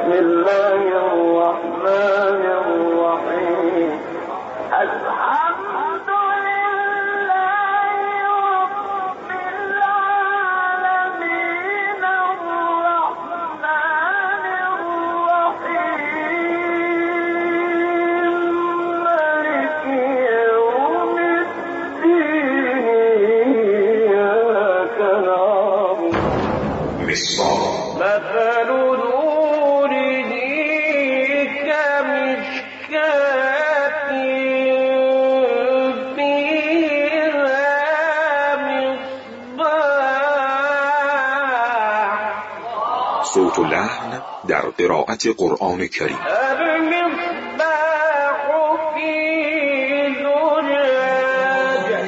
الله الرحمن الرحيم الحمد لله رب العالمين الرحمن الرحيم مالك يوم الدين إياك نعبد مثل نوره كمشكاة فيها مصباح صوت و لحن در قرائت قرآن کریم. المصباح في زجاجة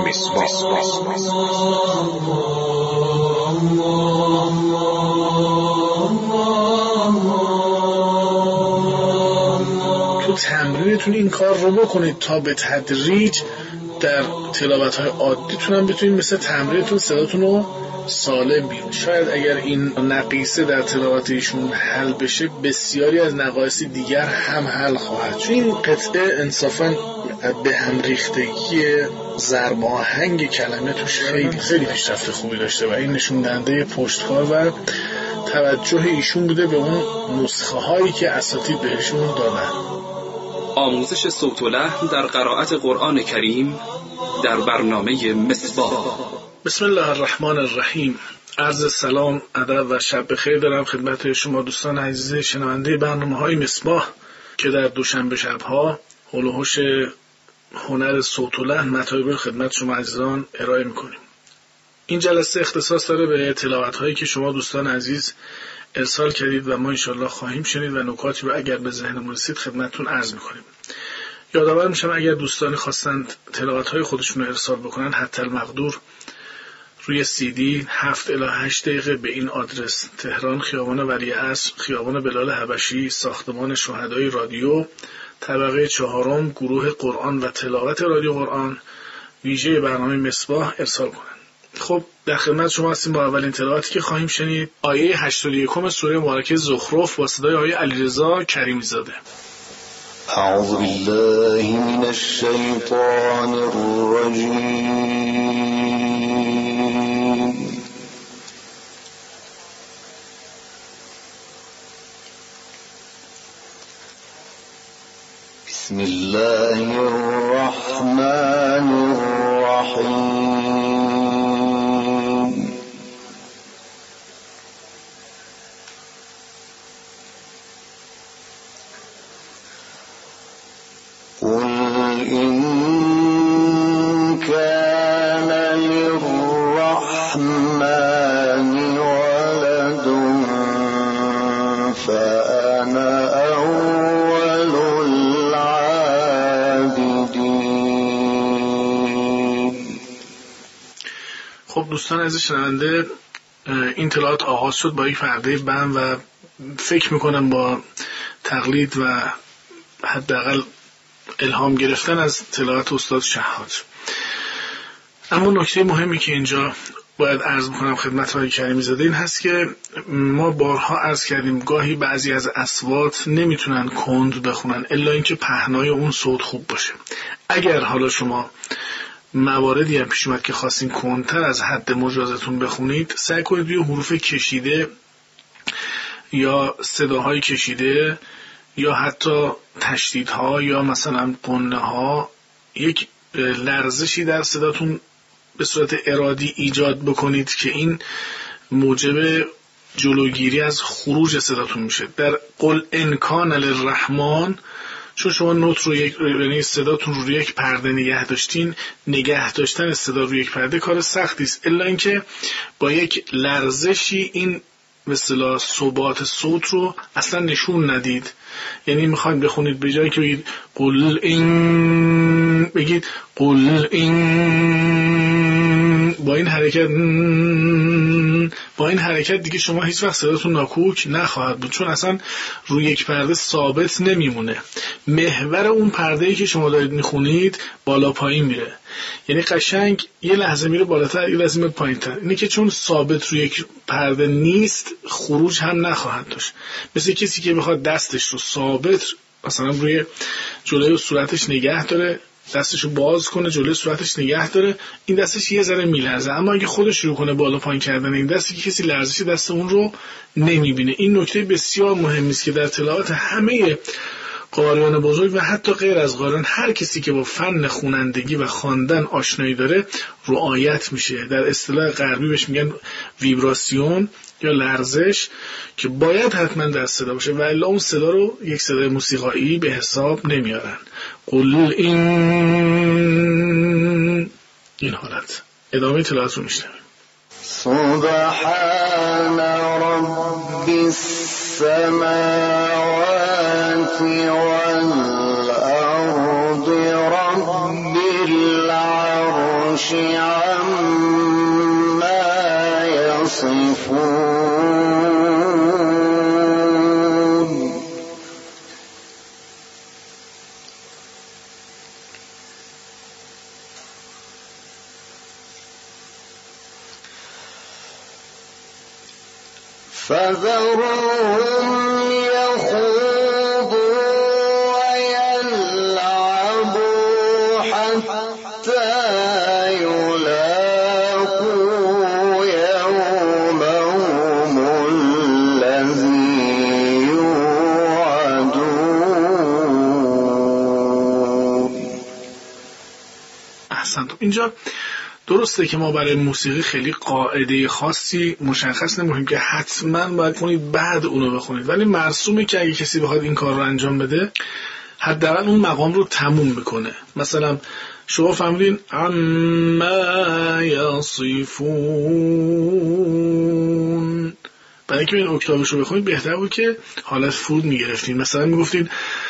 تو تمرینتون این کار رو بکنید تا به تدریج در تلاوت‌های عادیتون هم بتونید مثل تمرینتون صداتون رو سالم بیرون. شاید اگر این نقیصه در تلاوت ایشون حل بشه بسیاری از نقایص دیگر هم حل خواهد. چون این قطعه انصافاً به هم ریختگی ضرب آهنگ کلمه توش خیلی پیشرفت خوبی داشته و این نشون دهنده پشتکار و توجه ایشون بوده به اون نسخه هایی که اساتید بهشون دادن. آموزش صوت و لحن در قرائت قرآن کریم در برنامه مصباح. بسم الله الرحمن الرحیم. عرض سلام، ادب و شب بخیر دارم خدمت شما دوستان عزیز شنونده برنامه‌های مصباح که در دوشنبه شب‌ها حول و حوش هنر صوت و لحن مطالب خدمت شما عزیزان ارائه می‌کنیم. این جلسه اختصاص داره به تلاوت‌هایی که شما دوستان عزیز ارسال کردید و ما انشالله خواهیم شنید و نکاتی رو اگر به ذهنمون رسید خدمتتون عرض می‌کنیم. یادآور میشم اگر دوستانی خواستند تلاوت‌های خودشون رو ارسال بکنن حتی المقدور روی CD 7 الی 8 دقیقه به این آدرس: تهران، خیابان ولیعصر، خیابان بلال حبشی، ساختمان شهدای رادیو، طبقه 4، گروه قرآن و تلاوت رادیو قرآن، ویژه برنامه مصباح ارسال کنند. خب در خدمت شما هستیم با اولین تلاوتی که خواهیم شنید. آیه 81 سوره مبارکه زخرف با صدای آیه علیرضا کریمی زاده. اعوذ بالله من الشیطان الرجیم. بسم الله الرحمن الرحیم. قل إن كان للرحمن ولد فأنا أول العابدين. خب دوستان عزیز شنونده، این تلاوت آغاز شد با یک پرده بم و فکر میکنم با تقلید و حداقل الهام گرفتن از تلاوت استاد شهاد. اما نکته مهمی که اینجا باید عرض بکنم خدمت آقای کریمی زاده این هست که ما بارها عرض کردیم گاهی بعضی از اصوات نمیتونن کند بخونن الا اینکه پهنای اون صوت خوب باشه. اگر حالا شما مواردی هم پیش اومد که خواستین کندتر از حد مجازتون بخونید، سعی کنید روی حروف کشیده یا صداهای کشیده یا حتی تشدیدها یا مثلا قنه ها یک لرزشی در صداتون به صورت ارادی ایجاد بکنید که این موجب جلوگیری از خروج صداتون میشه. در قل ان کان للرحمن، چون شما نوت رو یعنی صداتون رو روی یک پرده نگه داشتین، نگه داشتن صدا روی یک پرده کار سختی است، الا اینکه با یک لرزشی این به اصطلاح ثبات صوت رو اصلا نشون ندید. یعنی میخواید بخونید به جایی که بگید قل این، بگید قل این با این حرکت با این حرکت دیگه شما هیچ وقت صداتون ناکوک نخواهد بود، چون اصلا روی یک پرده ثابت نمیمونه. محور اون پرده‌ای که شما دارید میخونید بالا پایین میره، یعنی قشنگ یه لحظه میره بالاتر، یه لحظه میره پایینتر. اینه که چون ثابت روی یک پرده نیست خروج هم نخواهد داشت. مثل کسی که بخواد دستش رو ثابت مثلا روی جلوی صورتش نگه داره، دستشو باز کنه جلوی صورتش نگه داره، این دستش یه ذره میلرزه، اما اگه خودش شروع کنه بالا پایین کردن این دستی که کسی لرزش دست اون رو نمیبینه. این نکته بسیار مهمی است که در تلاوت همه قاریان بزرگ و حتی غیر از قاریان هر کسی که با فن خوانندگی و خواندن آشنایی داره رعایت میشه. در اصطلاح غربی بهش میگن ویبراسیون یا لرزش، که باید حتما در صدا باشه و الا اون صدا رو یک صدای موسیقایی به حساب نمیارن. قل این حالت. ادامه تلاوت رو میشنویم. سبحان رب السماوات والأرض رب العرش عما يصفون فذرهم يخوضوا ويلعبوا حتى يلاقوا يومهم الذي يوعدون. احسنتم. اینجا درسته که ما برای موسیقی خیلی قاعده خاصی مشخص نمی‌کنیم که حتما باید کنید بعد اونو بخونید، ولی مرسومه که اگه کسی بخواد این کار رو انجام بده حداقل اون مقام رو تموم بکنه. مثلا شما فهمیدین عما یصفون، برای اینکه این اکتابش رو بخونید بهتر بود که حالت فرود میگرفتین. مثلا میگفتین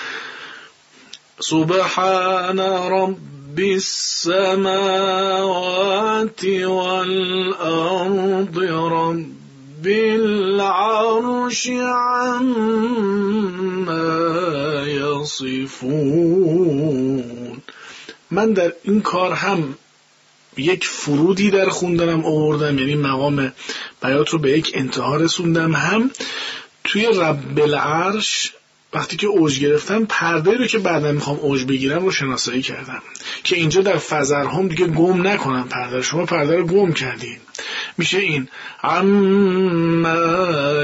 سبحان رب بالسماوات والأرض رب العرش عما يصفون. من در این کار هم یک فرودی در خوندنم آوردم، یعنی مقام بیات رو به یک انتها رسوندم، هم توی رب العرش وقتی که اوج گرفتم پرده رو که بعدا میخوام اوج بگیرم رو شناسایی کردم که اینجا در فزرهم دیگه گم نکنم پرده. شما پرده رو گم کردین، میشه این عما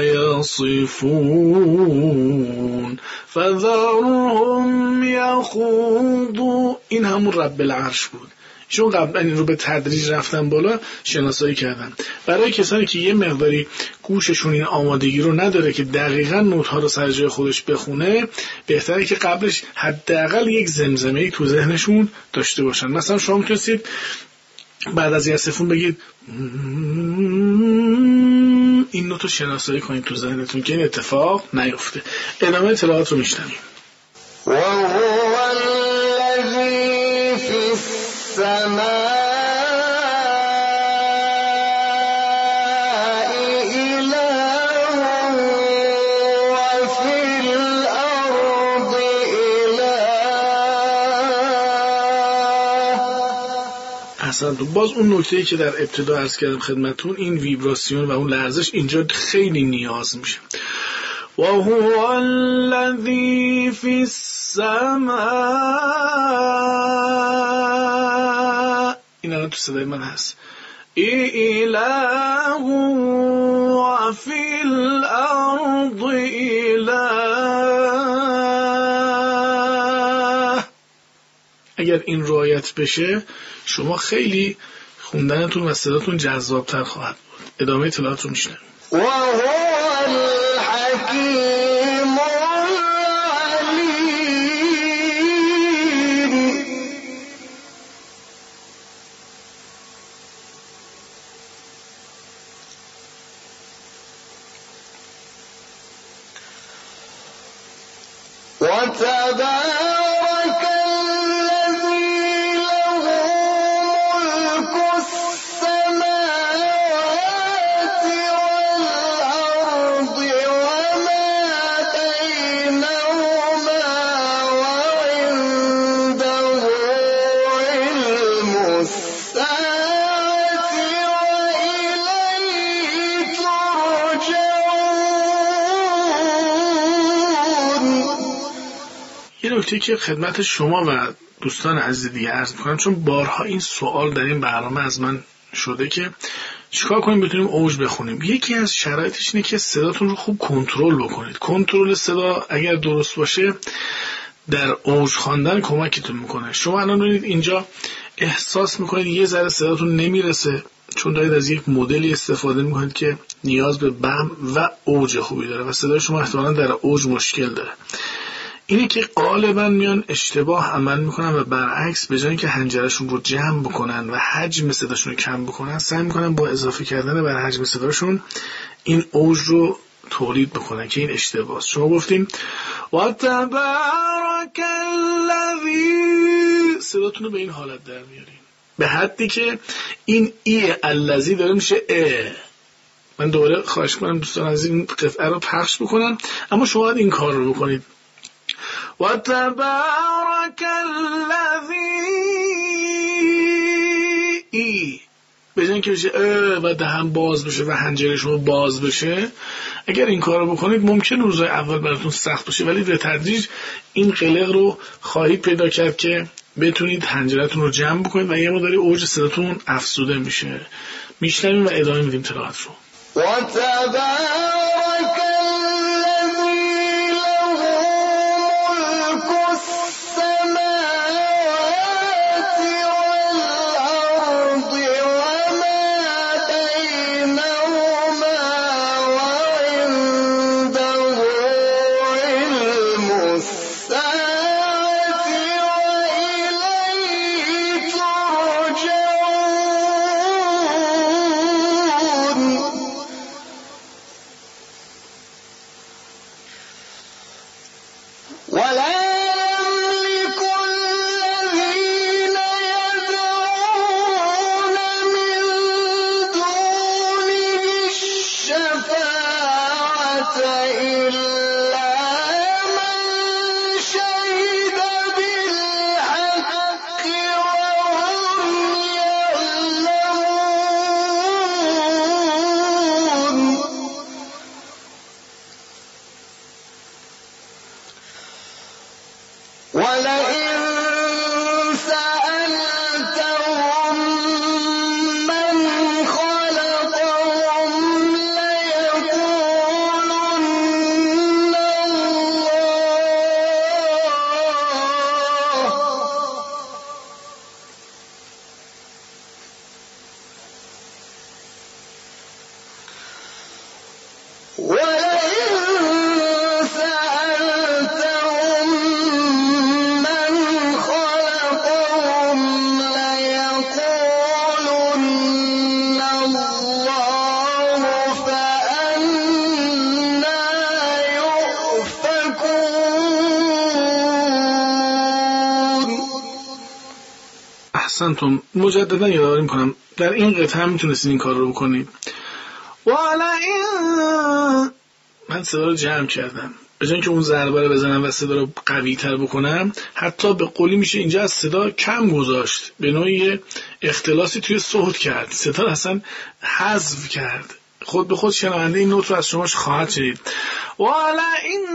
یصفون فذرهم یخوضوا. این همون رب العرش بود، چون قبلا این رو به تدریج رفتم بالا شناسایی کردم. برای کسانی که یه مقداری گوششون این آمادگی رو نداره که دقیقاً نوت‌ها رو سر جای خودش بخونه، بهتره که قبلش حداقل یک زمزمه‌ای تو ذهنشون داشته باشن. مثلا شما میتونید بعد از یصفون بگید این نوت رو شناسایی کنید تو ذهنتون که این اتفاق نیفته. ادامه تلاوت رو میشنویم. وهو الذي في السماء إله وفي الأرض إله. احسن. باز اون نکته‌ای که در ابتدا عرض کردم خدمتون، این ویبراسیون و اون لرزش اینجا خیلی نیاز میشه. وهو الذي في السماء، این الان تو صدای من هست، اله و فی الارض اله. اگر این رعایت بشه شما خیلی خوندنتون و صداتون جذابتر خواهد بود. ادامه تلاوت رو میشنویم. وهو الحكيم العليم. وتبارك الذي له ملك السماوات یه نکته که خدمت شما و دوستان عزیز دیگه عرض می‌کنم، چون بارها این سوال در این برنامه از من شده که چیکار کنیم بتونیم اوج بخونیم. یکی از شرایطش اینه که صداتون رو خوب کنترل بکنید. کنترل صدا اگر درست باشه در اوج خواندن کمکتون میکنه. شما الان ببینید اینجا احساس میکنید یه ذره صداتون نمیرسه، چون دارید از یک مدلی استفاده میکنید که نیاز به بم و اوج خوبی داره و صدای شما احتمالاً در اوج مشکل داره. اینه که غالبا میان اشتباه عمل میکنن و برعکس به جای اینکه حنجرشون رو جمع بکنن و حجم صداشون رو کم بکنن، سعی میکنن با اضافه کردن بر حجم صداشون این اوج رو تولید بکنن که این اشتباهه. شما گفتیم و تبارک الذی، صداتون رو به این حالت در میارین به حدی که این ای الذی داره میشه ا. من دوباره خواهش کنم دوستان از این قطعه رو پخش بکنن، اما شما باید این کار رو بکنید. و تبارک الذی ای، به جای اینکه بشه و دهن باز بشه و حنجره شما باز بشه، اگر این کار رو بکنید ممکن روزهای اول براتون سخت باشه، ولی به تدریج این قلق رو خواهید پیدا کرد که بتونید حنجرتون رو جمع بکنید و یه مقداری اوج صداتون افزوده میشه. میشنویم و ادامه میدیم تلاوت رو. وتبارك الذي له ملك السماوات والأرض وما بينهما وعنده علم الساعة وإليه ترجعون. ولا يملك الذين يدعون من دونه الشفاعة إلا من شهد بالحق وهم يعلمون. ولئن سألتهم من خلقهم ليقولن الله. ولئن سألتهم من خلقهم ليقولن الله فأنى يؤفكون. احسنتم. مجددا یادآوری میکنم در این قطعه هم میتونستید این کار رو بکنید. ولئن، من صدا رو جمع کردم، به جای اینکه اون ضربه رو بزنم و صدا رو قوی تر بکنم، حتی به قولی میشه اینجا از صدا کم گذاشت، به نوعی اختلاسی توی صوت کرد، صدا رو اصلا حذف کرد. خود به خود شنونده این نوت رو از شما خواهد شنید. ولئن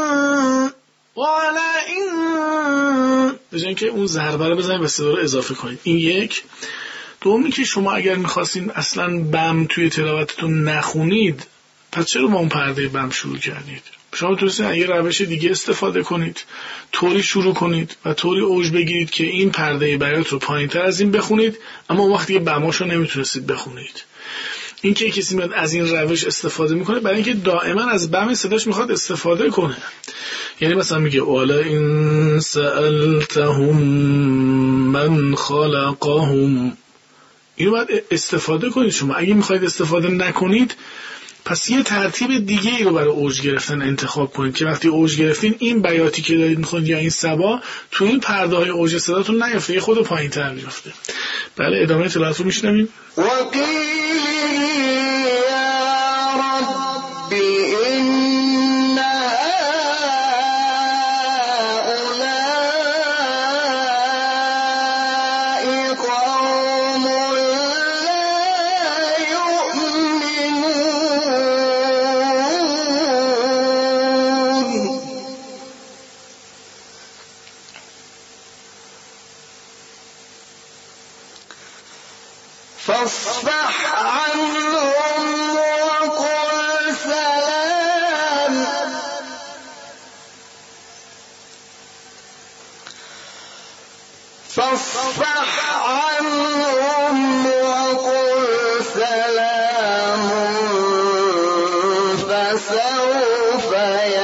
به جای اینکه اون ضربه رو بزنید و صدا رو اضافه کنید. این یک. دومی که شما اگر میخواستین اصلا بم توی تلاوتتون نخونید، پس چرا با اون پرده بم شروع کردید؟ شما میتونستین یه روش دیگه استفاده کنید، طوری شروع کنید و طوری اوج بگیرید که این پرده بیات رو پایین‌تر از این بخونید، اما اون وقت دیگه بماشو نمیتونستید بخونید. این که کسی میاد از این روش استفاده میکنه برای اینکه دائما از بم صداش میخواد استفاده کنه. یعنی مثلا میگه والا ان سألتهم من خلقهم، اینو باید استفاده کنید. شما اگه میخواید استفاده نکنید، پس یه ترتیب دیگه ای رو برای اوج گرفتن انتخاب کنید که وقتی اوج گرفتین این بیاتی که دارید میخونید یا این سبا تو این پرده های اوج صداتون نیفته، یه خود پایین تر میفته. بله، ادامه تلاوت رو میشنویم. وقيل يا رب إن هؤلاء قوم لا يؤمنون. فاصفح عنهم وقل سلام فاصفح عنهم وقل سلام فسوف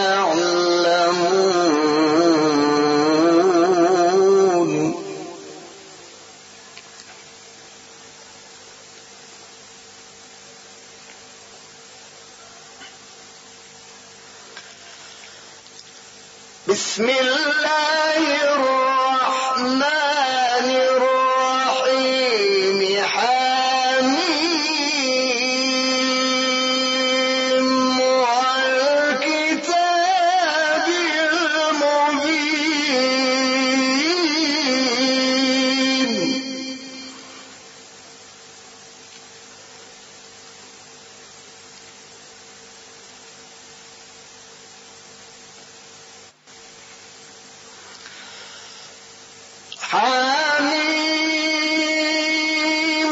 يعلمون بسم الله الرحمن الرحيم حميم والكتاب المبين حميم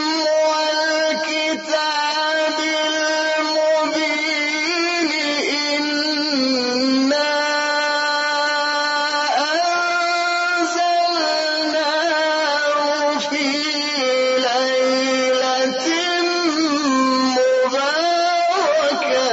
والكتاب المبين إنا أنزلناه في ليلة مباركة.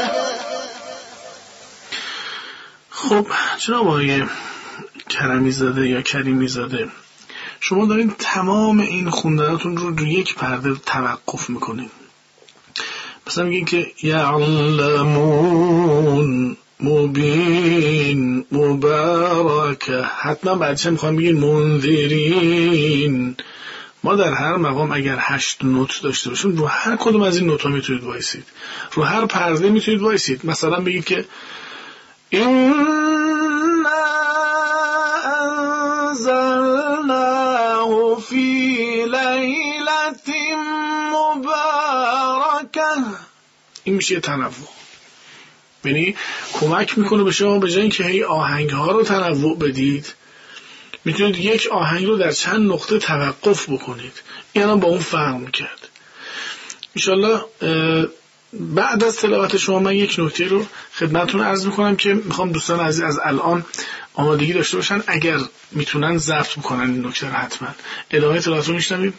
خب جناب آقای کرمی زاده یا کریمی زاده، شما دارین تمام این خوندناتون رو یک پرده توقف میکنین. مثلا میگین که یعلمون مبین مبارکه، حتما بعدش میخوام بگین منذرین. ما در هر مقام اگر 8 نوت داشته باشیم، رو هر کدوم از این نوت‌ها میتونید وایسید، رو هر پرده میتونید وایسید. مثلا بگید که أنزلناه في ليلة مباركة. این میشه تنوع. یعنی کمک میکنه به شما به جای اینکه هی آهنگ ها رو تنوع بدید، میتونید یک آهنگ رو در چند نقطه توقف بکنید. این هم با اون فرق میکرد. انشالله بعد از تلاوت شما من یک نکته رو خدمتتون عرض میکنم که میخوام دوستان عزیز از الان آمادگی داشته باشن، اگر میتونن ضبط بکنن این نکته رو حتما. ادامه تلاوت رو میشنویم.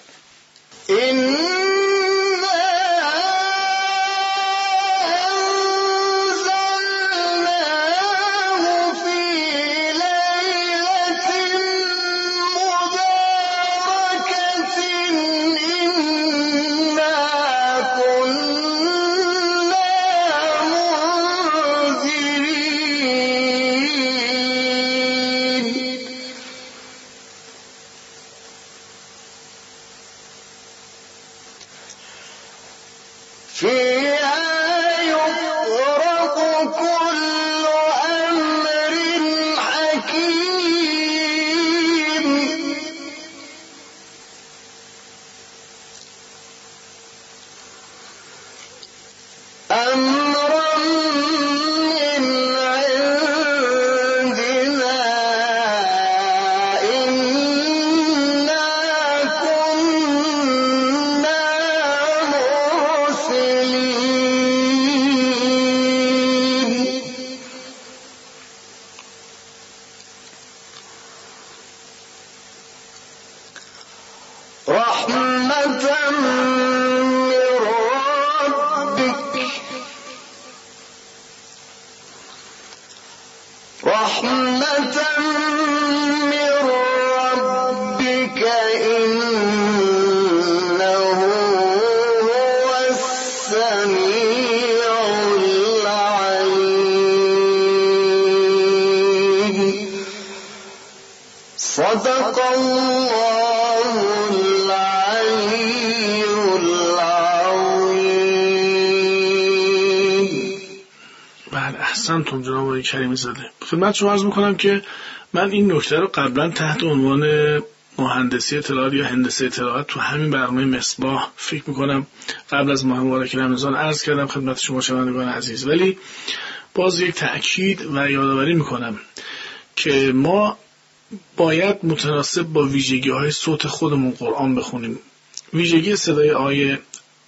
صدق الله العلي العظيم. بله احسنتم جناب آقای کریمی زاده. خدمت شما عرض میکنم که من این نکته رو قبلا تحت عنوان مهندسی اطلاعات یا هندسه اطلاعات تو همین برنامه مصباح فکر میکنم قبل از ماه مبارک رمضان عرض کردم خدمت شما شنوندگان عزیز، ولی باز یک تأکید و یادآوری میکنم که ما باید متناسب با ویژگی‌های صوت خودمون قرآن بخونیم. ویژگی صدای آیه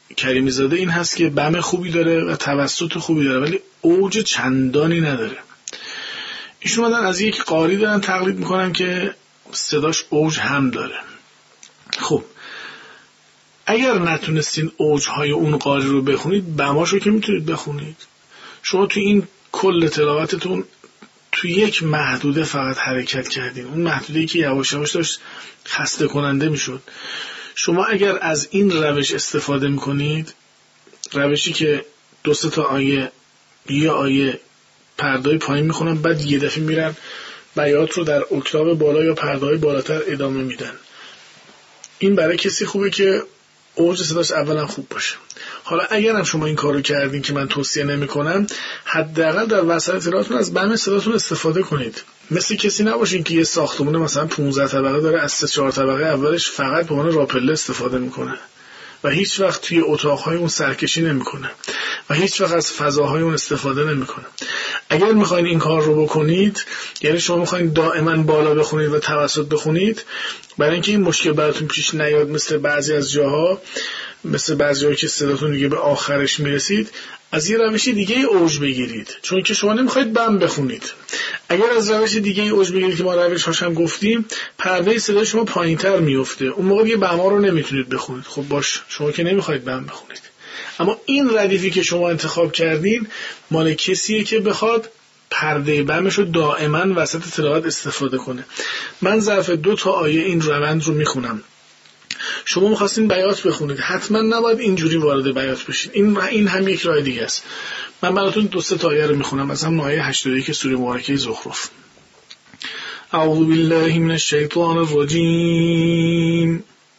کریمی زاده این هست که بم خوبی داره و توسط خوبی داره ولی اوج چندانی نداره. ایشون اومدن از یک قاری دارن تقلید میکنن که صداش اوج هم داره. خب اگر نتونستین اوجهای اون قاری رو بخونید، بماشو که میتونید بخونید. شما تو این کل تلاوتتون تو یک محدوده فقط حرکت کردین، اون محدوده‌ای که یواش یواش داشت خسته کننده میشد. شما اگر از این روش استفاده میکنید، روشی که 2-3 تا آیه یه آیه پرده‌ای پایین میخونن بعد یه دفعه میرن بیات رو در اکتاو بالا یا پرده‌های بالاتر ادامه میدن، این برای کسی خوبه که اوج صداش اولا خوب باشه. حالا اگر هم شما این کارو کردین که من توصیه نمی‌کنم، حداقل در وسط تلاوتتون از بم صداتون استفاده کنید. مثل کسی نباشین که یه ساختمون مثلا 15 طبقه داره، از 3-4 طبقه اولش فقط به عنوان راپله استفاده میکنه و هیچ وقت توی اتاق‌های اون سرکشی نمی‌کنه و هیچ وقت از فضاهای اون استفاده نمی‌کنه. اگر می‌خواید این کار رو بکنید، یعنی شما می‌خواید دائما بالا بخونید و توسط بخونید، برای اینکه این مشکل براتون پیش نیاد مثل بعضی از جاها، مثل بعضی جاهایی که صداتون دیگه به آخرش میرسید، از یه روش دیگه اوج بگیرید، چون که شما نمی‌خواید بم بخونید. اگر از روش دیگه اوج بگیرید که ما روش‌هاش هم گفتیم، پرده صدای شما پایین‌تر میفته، اون موقع دیگه بم‌ها رو نمیتونید بخونید. خب باش، شما که نمی‌خواید بم بخونید. اما این ردیفی که شما انتخاب کردین مال کسیه که بخواد پرده بمش رو دائما وسط تلاوت استفاده کنه. من ظرف 2 تا آیه این روند رو میخونم، شما میخواستین بیات بخونید، حتما نباید اینجوری وارد بیات بشین. این هم یک راه دیگه است. من براتون 2-3 تا آیه رو میخونم، از هم آیه 81 سوره مبارکه زخرف. اعوذ بالله من الشیطان الرجیم،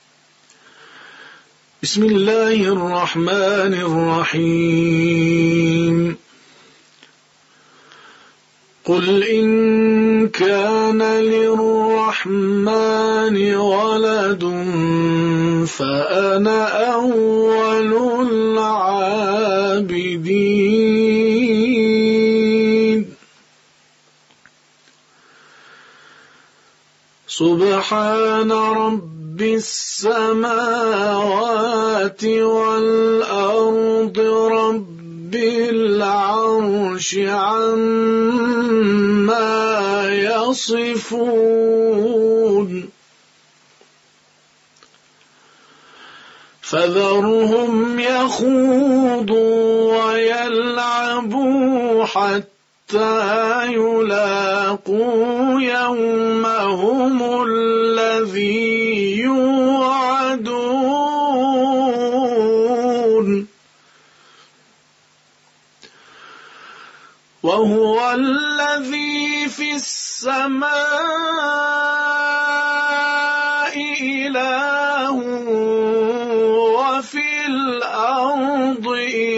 بسم الله الرحمن الرحیم. قل إن كان للرحمن ولد فأنا أول العابدين. سبحان رب السماوات والأرض رب العرش عما يصفون. فذرهم يخوضوا ويلعبوا حتى يلاقوا يومهم الذي يوعدون. وهو الذي في السماء إله وفي الأرض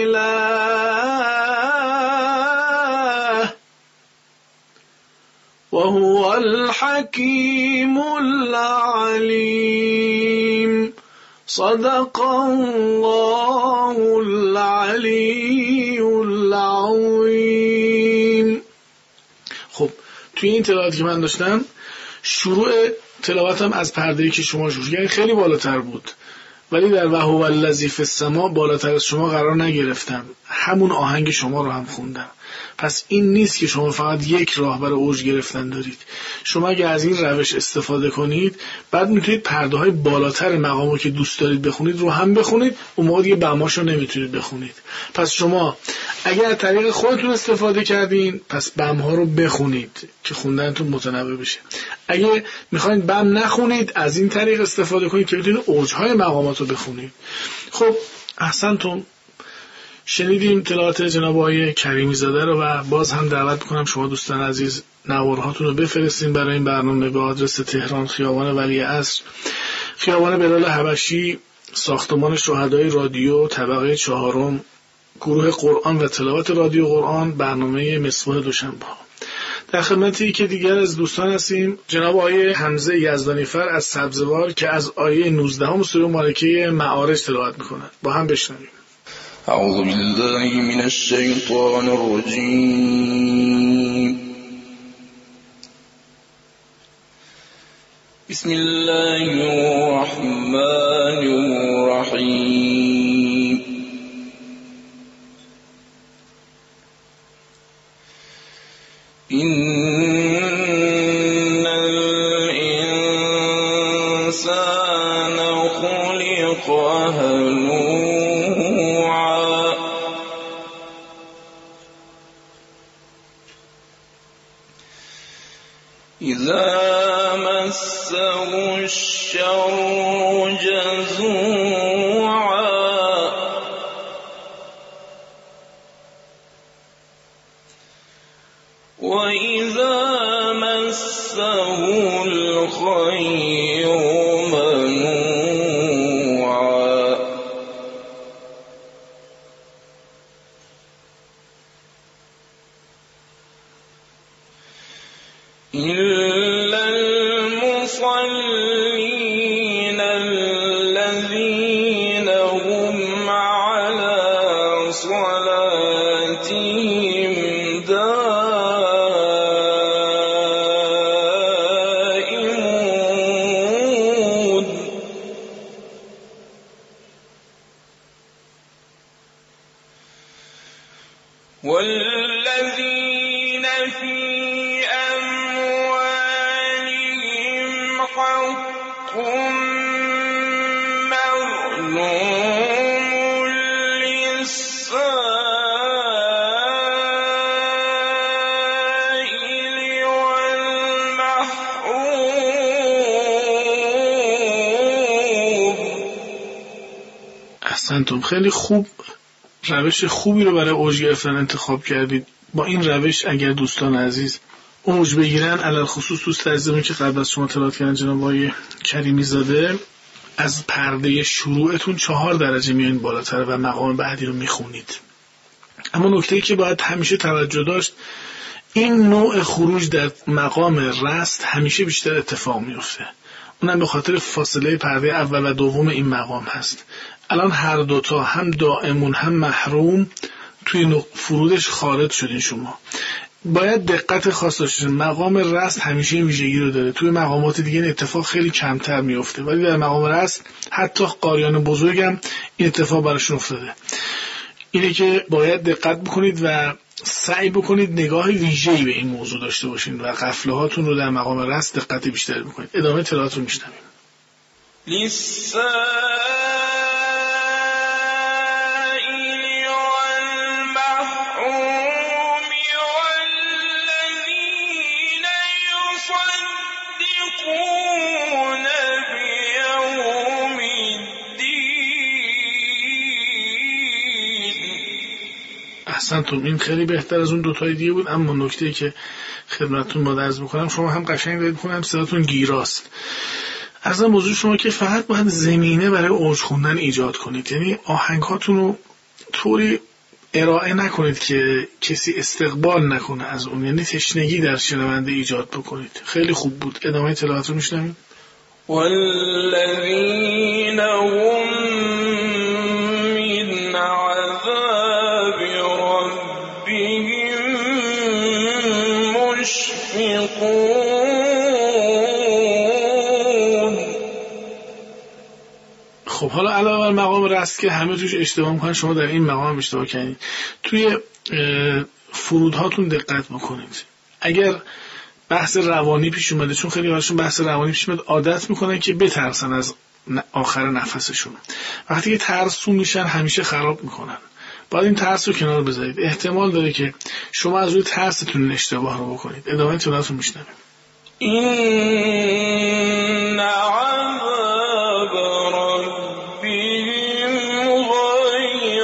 إله وهو الحكيم العليم. صدق الله العلي العظيم. خب توی این تلاوتی که من داشتم، شروع تلاوتم از پرده‌ای که شما شروع کردید خیلی بالاتر بود، ولی در وهو الذی فی السما بالاتر از شما قرار نگرفتم، همون آهنگ شما رو هم خوندم. پس این نیست که شما فقط یک راه برای اوج گرفتن دارید. شما اگه از این روش استفاده کنید، بعد میتونید پرده‌های بالاتر مقامو که دوست دارید بخونید رو هم بخونید، اون موقع دیگه بماشو نمیتونید بخونید. پس شما اگر از طریق خودتون استفاده کردین، پس بم‌ها رو بخونید که خوندنتون متنوع بشه. اگه میخواین بم نخونید، از این طریق استفاده کنید که بتونید اوجهای مقامات رو بخونید. خب احسنتم. شنیدیم تلاوت جناب آقای کریمی زاده رو و باز هم دعوت می‌کنم شما دوستان عزیز نوارهاتون رو بفرستین برای این برنامه به آدرس تهران، خیابان ولیعصر، خیابان بلال حبشی، ساختمان شهدای رادیو، طبقه 4، گروه قرآن و تلاوت رادیو قرآن، برنامه مصباح دوشنبه. در خدمتی که دیگر از دوستان هستیم، جناب آقای حمزه یزدانیفر از سبزوار که از آیه 19 سوره مبارکه معارج تلاوت می‌کند. با هم بشنویم. أعوذ بالله من الشيطان الرجيم. بسم الله الرحمن الرحيم. إن الإنسان خلق هلوعا إذا مسه الشر جزوعا وإذا مسه الخير منوعا إلا المصلين الذين هم على صلاتهم دائمون والذين في أموالهم حق معلوم للسائل والمحروم. احسنتم، خیلی خوب، روش خوبی رو برای اوج گرفتن انتخاب کردید. با این روش اگر دوستان عزیز اوج بگیرن، علل خصوص دوست عزیزمون که قبل از شما تلاوت کردن جناب آقای کریمی زاده، از پرده شروعتون 4 درجه میایین بالاتر و مقام بعدی رو میخونید. اما نکته‌ای که باید همیشه توجه داشت، این نوع خروج در مقام رست همیشه بیشتر اتفاق میفته. اونم به خاطر فاصله پرده اول و دوم این مقام هست. الان هر دوتا، هم دائمون هم محروم، توی فرودش خارج شدین شما. باید دقت خاص داشته. مقام رست همیشه این ویژگی رو داره. توی مقامات دیگه این اتفاق خیلی کمتر میفته، ولی در مقام رست حتی قاریان بزرگم این اتفاق براشون افتاده. اینه که باید دقت بکنید و سعی بکنید نگاه ویژه‌ای به این موضوع داشته باشین و قفله هاتون رو در مقام رست دقت بیشتری بکنید. ادامه تلاوت رو میشنویم. احسنتم، این خیلی بهتر از اون دوتای دیگه بود. اما نکته‌ای که خدمتتون با عرض می‌کنم، شما هم قشنگ دارید می‌خونم، صداتون گیراست. عرض موضوع شما که فقط باید زمینه برای اوج خوندن ایجاد کنید، یعنی آهنگاتون رو طوری ارائه نکنید که کسی استقبال نکنه از اون، یعنی تشنگی در شنونده ایجاد بکنید. خیلی خوب بود. ادامه تلاوت رو میشنویم. والذین هم من عذاب ربهم مشفقون. خب حالا علاوه بر مقام رست که همه توش اشتباه میکنن، شما در این مقام اشتباه کردید. توی فرودهاتون دقت بکنید. اگر بحث روانی پیش اومده، چون خیلی هاشون بحث روانی پیش اومده، عادت میکنن که بترسن از آخر نفسشون. وقتی که ترسو میشن همیشه خراب میکنن. باید این ترس رو کنار بذارید. احتمال داره که شما از روی ترستون اشتباه رو بکنید. ادامه تلاوت رو میشنویم. این عذاب ربهم غیر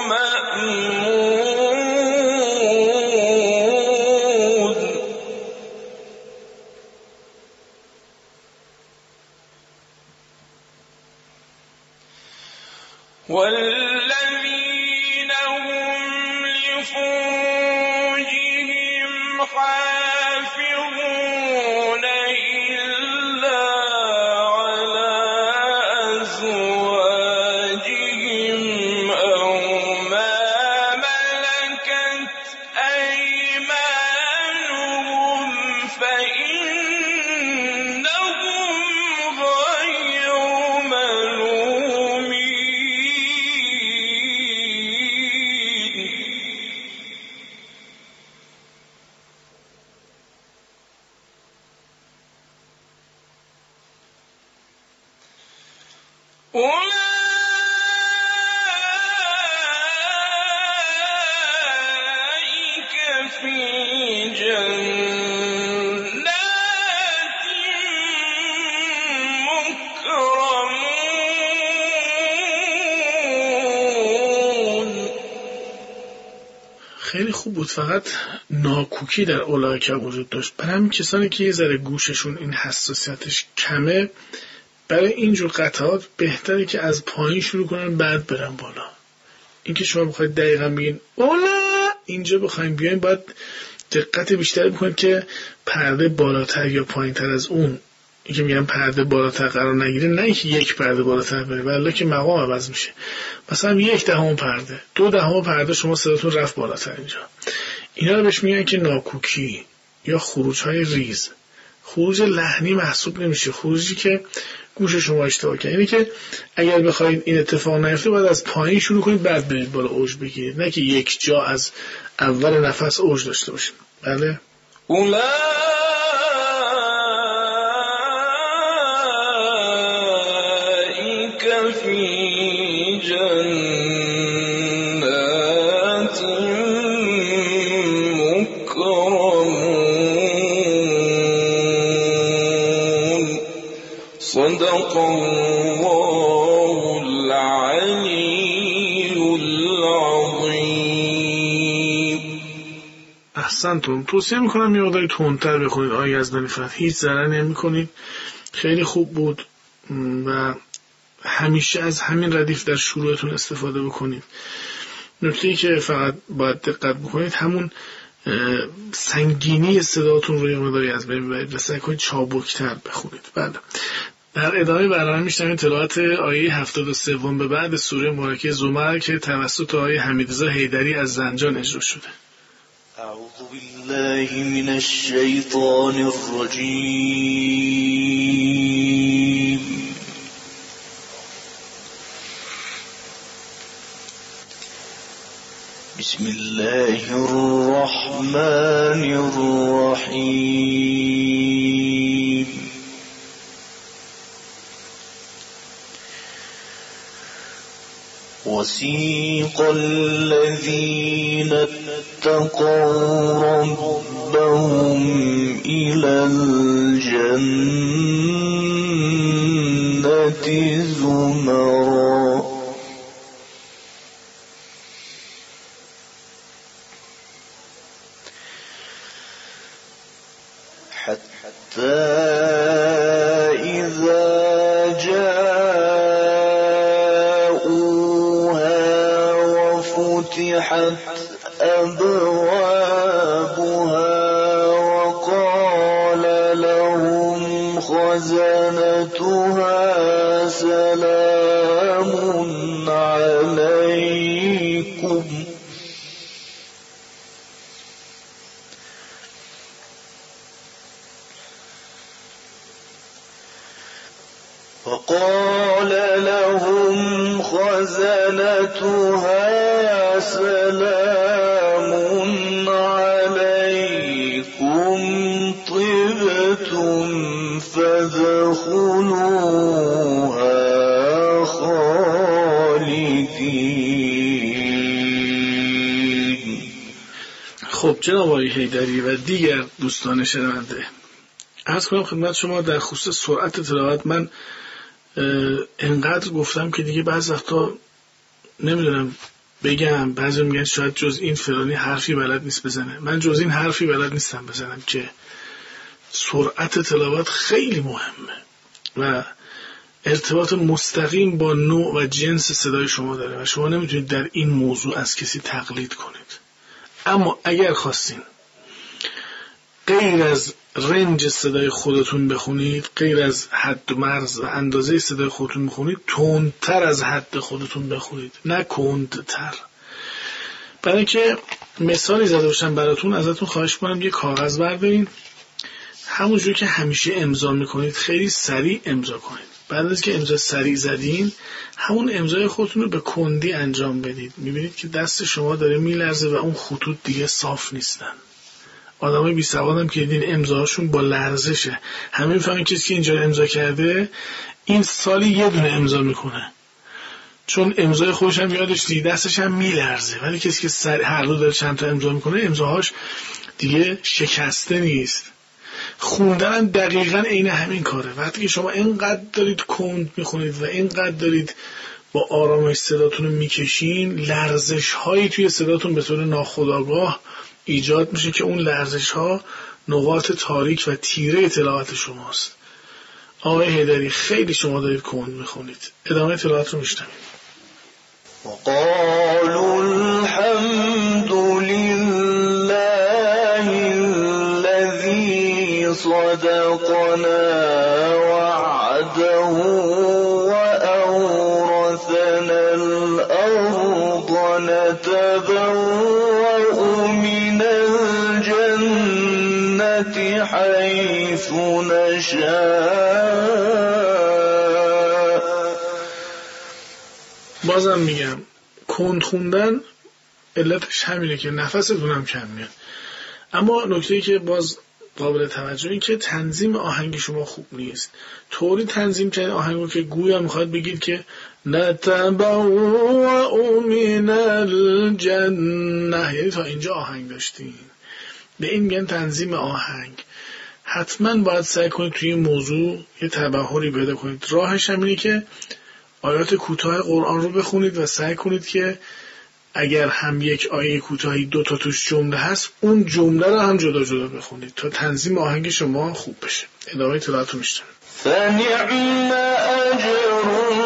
مأمون. والذين هم لفروجهم حافظون إلا على أزواجهم أو ما ملكت أيمانهم فإنهم غير ملومين. أولئك في جنات مكرمون. خیلی خوب بود، فقط ناکوکی در اولئک وجود داشت. برای همین کسانی که یه ذره گوششون این حساسیتش کمه، برای اینجور قطعات بهتره که از پایین شروع کنن بعد برن بالا. اینکه شما بخواید دقیقا بگین اولا اینجا بخواید بیاین، باید دقت بیشتری بکنید که پرده بالاتر یا پایینتر از اون، اینکه میگن پرده بالاتر قرار نگیره، نه اینکه یک پرده بالاتر بره، ولی که مقام عوض میشه. مثلا 1/10 پرده، 2/10 پرده شما صداتون رفت بالاتر اینجا. اینا رو بهش میگن که ناکوکی یا خروج‌های ریز. خروج لحنی محسوب نمیشه، خروجی که گوش شما اشتباه کنه. یعنی که اگر بخواید این اتفاق نیفته، باید از پایین شروع کنید بعد برید بالا اوج بگیرید، نه که یک جا از اول نفس اوج داشته باشید. بله. أولئك في جنات مكرمون. صدق الله العلي العظيم. احسنتون. توصیه میکنم یه مقداری تندتر بخونید آیه یزدانی فقط، هیچ ضرری نمیکنید. خیلی خوب بود و همیشه از همین ردیف در شروعتون استفاده بکنید. نکته‌ای که فقط باید دقت بکنید همون سنگینی صداتون رو یه مقداری از بین ببرید و سعی کنید چابکتر بخونید. بله. در ادامه برنامه میشنوید تلاوت آیه 73 به بعد سوره مبارکه زمر که توسط آقای حمیدرضا حیدری از زنجان اجرا شده. أعوذ بالله من الشيطان الرجيم. بسم الله الرحمن الرحيم. وسيق الذين اتقوا ربهم إلى الجنة زمرا حتى إذا فتحت أبوابها وقال لهم خزنتها سلام عليكم سلام عليكم طبتم فادخلوها خالدين. خب جناب آقای حیدری و دیگر دوستان شنونده، عرض کنم خدمت شما در خصوص سرعت تلاوت من انقدر گفتم که دیگه بعضی وقتا نمیدونم بگم، بعضی میگن شاید جز این فلانی حرفی بلد نیست بزنه. من جز این حرفی بلد نیستم بزنم که سرعت تلاوت خیلی مهمه و ارتباط مستقیم با نوع و جنس صدای شما داره و شما نمیتونید در این موضوع از کسی تقلید کنید. اما اگر خواستین غیر از رنج صدای خودتون بخونید، غیر از حد و مرز و اندازه صدای خودتون بخونید، تندتر از حد خودتون بخونید، نه کندتر. برای اینکه مثالی زده باشم براتون، ازتون خواهش کنم یه کاغذ بردارین، همونجور که همیشه امضا میکنید خیلی سریع امضا کنید. بعد از که امضا سریع زدین، همون امضای خودتون رو به کندی انجام بدید. میبینید که دست شما داره میلرزه و اون خطوط دیگه صاف نیستن. آدمای بی سوادم که دیدین امضاهاشون با لرزشه. همه میفهمن کسی که اینجا امضا کرده این سالی یه دونه امضا میکنه، چون امضای خودش هم یادش دیگه دستش هم میلرزه. ولی کسی که هر دو داره چند تا امضا میکنه امضاهاش دیگه شکسته نیست. خوندن هم دقیقاً عین همین کاره. وقتی که شما اینقدر دارید کند میخونید و اینقدر دارید با آرامش صداتون رو میکشین، لرزش هایی توی صداتون به طور ناخودآگاه ایجاد میشه که اون لرزش ها نقاط تاریک و تیره تلاوت شماست. آقای حیدری خیلی شما دارید کند میخونید. ادامه تلاوت رو میشنوید. وقالوا الحمد لله الذي صدقنا وعده وأورثنا الأرض نتبوأ من الجنة حيث نشاء. بازم میگم کند خوندن علتش همینه که نفستون هم کم میاد. اما نکته‌ای که باز قابل توجه این که تنظیم آهنگ شما خوب نیست. طوری تنظیم کنید آهنگو که گویا میخواد بگید که نتبوأ من الجنه، یعنی تا اینجا آهنگ داشتین. به این میگن تنظیم آهنگ. حتما باید سعی کنید توی این موضوع یه تبحری پیدا کنید. راهش هم اینه که آیات کوتاه قرآن رو بخونید و سعی کنید که اگر هم یک آیه کوتاهی 2 تا توش جمله هست اون جمله رو هم جدا جدا بخونید تا تنظیم آهنگ شما خوب بشه. ادامه تلاوت رو میشنوید. فنعم أجر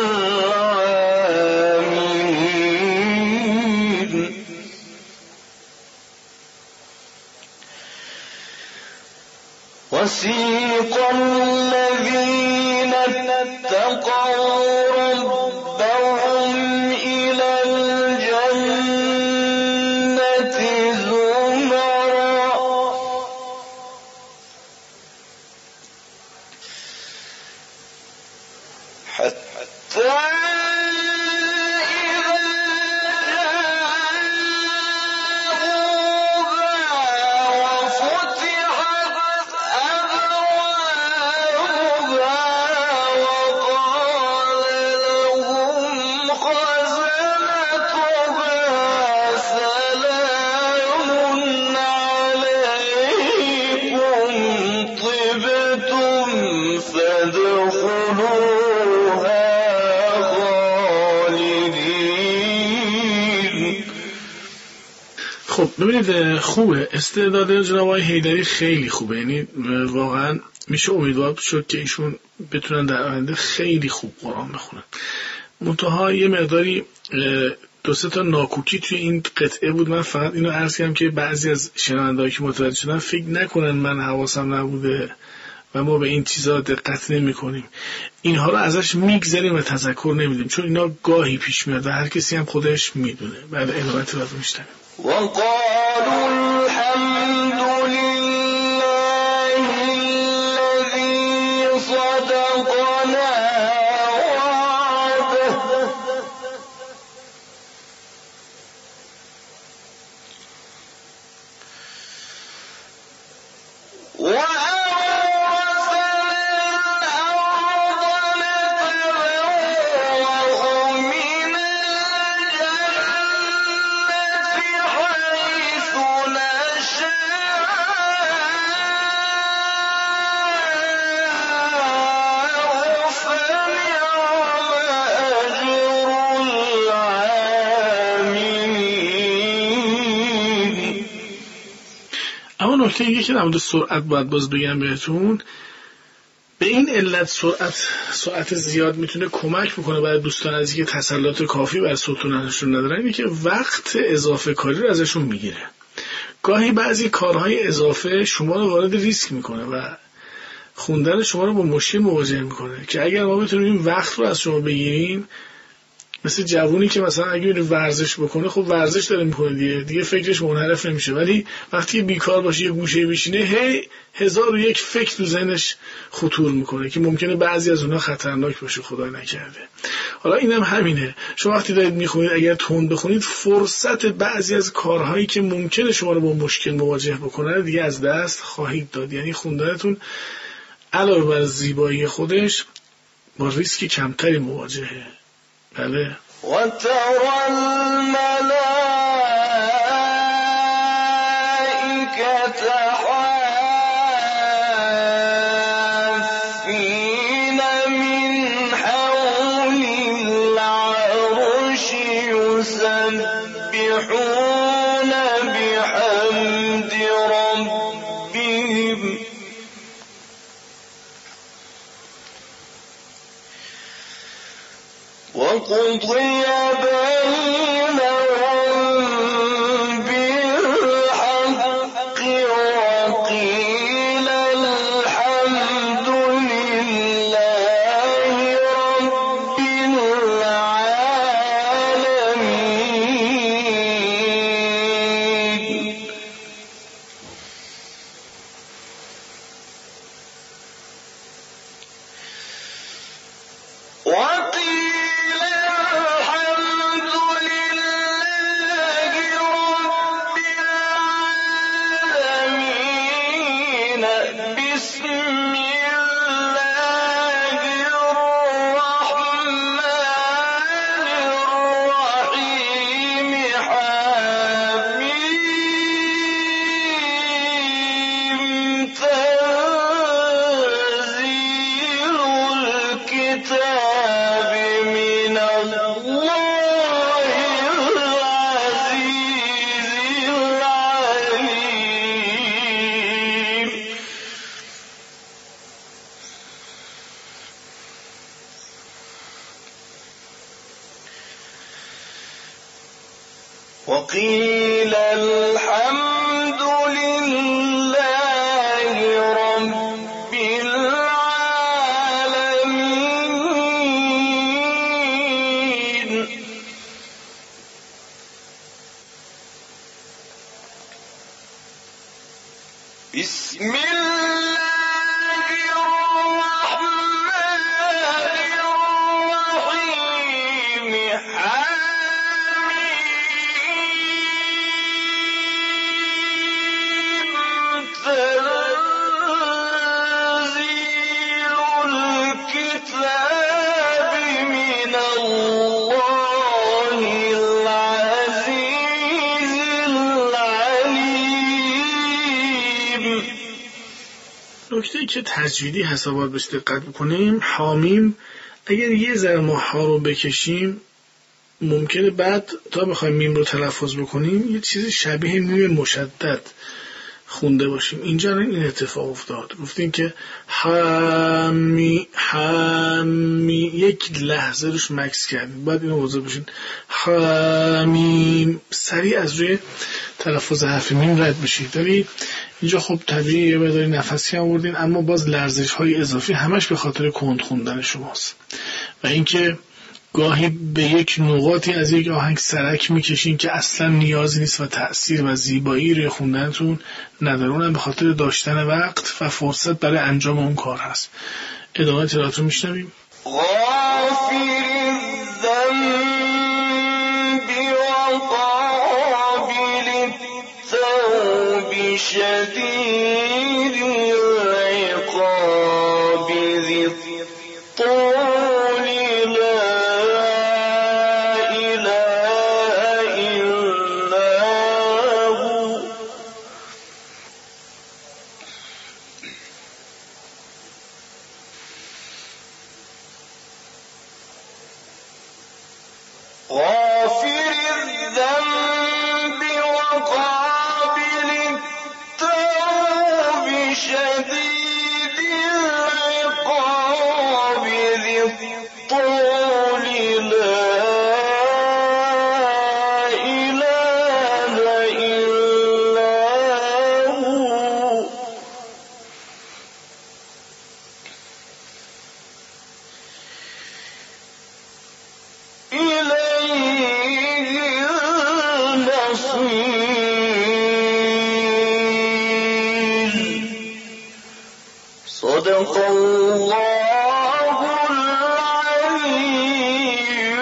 العاملين. وسيق الذين اتقوا ربهم إلى الجنة زمرا حتى خب ببینید خوبه، استعداد جناب آقای حیدری خیلی خوبه، یعنی واقعا میشه امیدوار شد که ایشون بتونن در آینده خیلی خوب قرآن بخونن. منتها یه مقداری 2-3 تا ناکوکی توی این قطعه بود. من فقط اینو عرض کردم که بعضی از شنونده‌ها که متوجه شدن فکر نکنن من حواسم نبوده و ما به این چیزا دقت نمی‌کنیم. اینها رو ازش میگذریم و تذکر نمیدیم، چون اینا گاهی پیش میاد و هر کسی هم خودش میدونه. بعد ادامه رو میشنویم. وقالوا الحمد لله الذي صدقنا وعده نکته دیگه که در مورد سرعت باید باز بگم بهتون، به این علت سرعت زیاد میتونه کمک بکنه برای دوستان عزیزی که تسلط کافی بر صوتونشون ندارن، اینه که وقت اضافه کاری رو ازشون میگیره. گاهی بعضی کارهای اضافه شما رو وارد ریسک میکنه و خوندن شما رو با مشکل مواجه میکنه که اگر ما بتونیم این وقت رو از شما بگیریم مثل جوونی که مثلا اگه ورزش بکنه، خب ورزش داره میکنه دیگه فکرش منحرف نمیشه، ولی وقتی بیکار باشه یه گوشه بشینه هی 1001 فکر تو ذهنش خطور میکنه که ممکنه بعضی از اونها خطرناک باشه، خدای نکرده. حالا اینم همینه، شما وقتی دارید میخونید اگر تند بخونید فرصت بعضی از کارهایی که ممکنه شما رو با مشکل مواجه بکنه دیگه از دست خواهید داد. یعنی خوندنتون علاوه بر زیبایی خودش با ریسک کمتری مواجهه. بله. وترى الملائكة حافين من حول العرش يسبحون بحمد ربهم وقضي بينهم بالحق وقيل الحمد لله رب العالمين. وقيل الحمد لله رب العالمين. بسم الله الرحمن الرحيم. حميم. تنزيل الكتاب من الله العزيز العليم. وقيل الحمد لله رب العالمين. بسم الله الرحمن الرحيم. حميم. تنزيل الكتاب من الله العزيز العليم. نکته که تجویدی حسابات بهش دقت بکنیم، حامیم اگر یه ذره ما ها رو بکشیم ممکنه بعد تا بخوایم میم رو تلفظ بکنیم یه چیزی شبیه میم مشدد خونده باشیم. اینجا این اتفاق افتاد، گفتیم که حمی یک لحظه روش مکس کردیم، بعد اینو وضع بشین حمیم، سریع از روی تلفظ حرف میم رد بشید. ولی اینجا خب طبیعی یه مقداری نفسی آوردین، اما باز لرزش های اضافی همش به خاطر کند خوندن شماست و اینکه گاهی به یک نقاطی از یک آهنگ سرک میکشین که اصلا نیازی نیست و تأثیر و زیبایی روی خوندنتون نداره، اونم به خاطر داشتن وقت و فرصت برای انجام اون کار هست. ادامه تلاوت رو میشنویم. غافر الذنب وقابل التوب شديد العقاب ذي الطول لا إله إلا هو. غافر الذنب وقابل التوب شديد العقاب ذي الطول لا إله إلا هو. إلى صدق الله العلی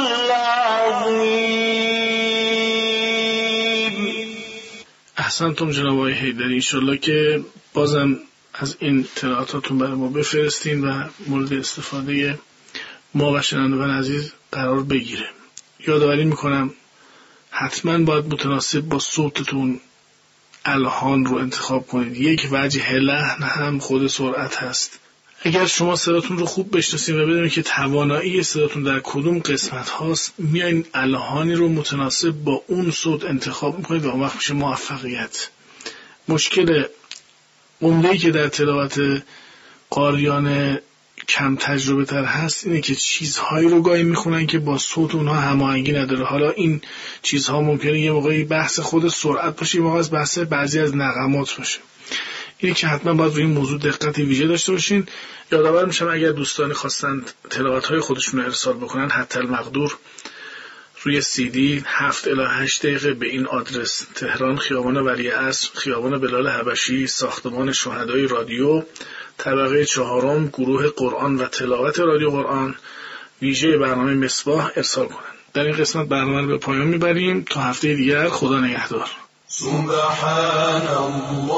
العظیم. احسنتم جناب آقای حیدری. انشالله که بازم از این اطلاعاتاتون برای ما بفرستین و مورد استفاده ما و شنوندگان عزیز قرار بگیره. یادآوری میکنم حتما باید متناسب با صوتتون الحان رو انتخاب کنید. یک وجه لحن هم خود سرعت هست. اگر شما صداتون رو خوب بشناسید و بدونید که توانایی صداتون در کدوم قسمت هاست، میایین الحانی رو متناسب با اون صوت انتخاب میکنید و اون وقت میشه موفقیت. مشکل عمده‌ای که در تلاوت قاریان کم تجربه تر هست اینه که چیزهایی رو گاهی میخونن که با صوت اونها هماهنگی نداره. حالا این چیزها ممکنه یه موقعی بحث خود سرعت باشه، یه موقع از بحث بعضی از نغمات باشه. اینه که حتما باید روی این موضوع دقت ویژه داشته باشین. یادآور میشم اگر دوستانی خواستند تلاوت‌های خودشون رو ارسال بکنن، حتی المقدور روی CD 7 الی 8 دقیقه به این آدرس: تهران، خیابان ولیعصر، خیابان بلال حبشی، ساختمان شهدای رادیو، طبقه 4، گروه قرآن و تلاوت رادیو قرآن، ویژه برنامه مصباح ارسال کنند. در این قسمت برنامه رو به پایان میبریم تا هفته دیگر. خدا نگهدار. سبحان الله،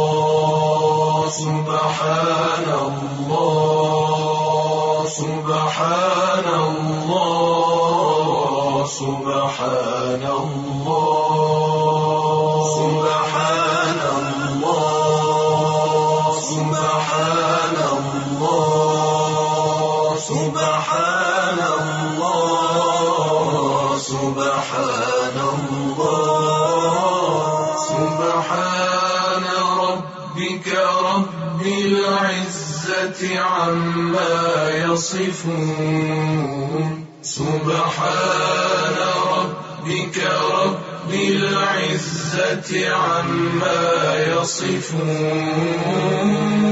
سبحان الله، سبحان الله، سبحان الله، سبحان الله، سبحان الله، سبحان الله، سبحان الله، سبحان ربك رب العزة عما يصفون، سبحان ربك رب العزة عما يصفون،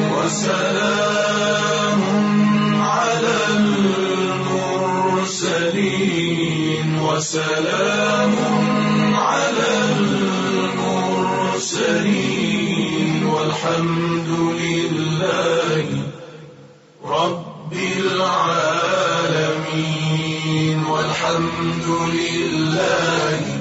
وسلام على المرسلين، وسلام على المرسلين، والحمد لله رب العالمين، والحمد لله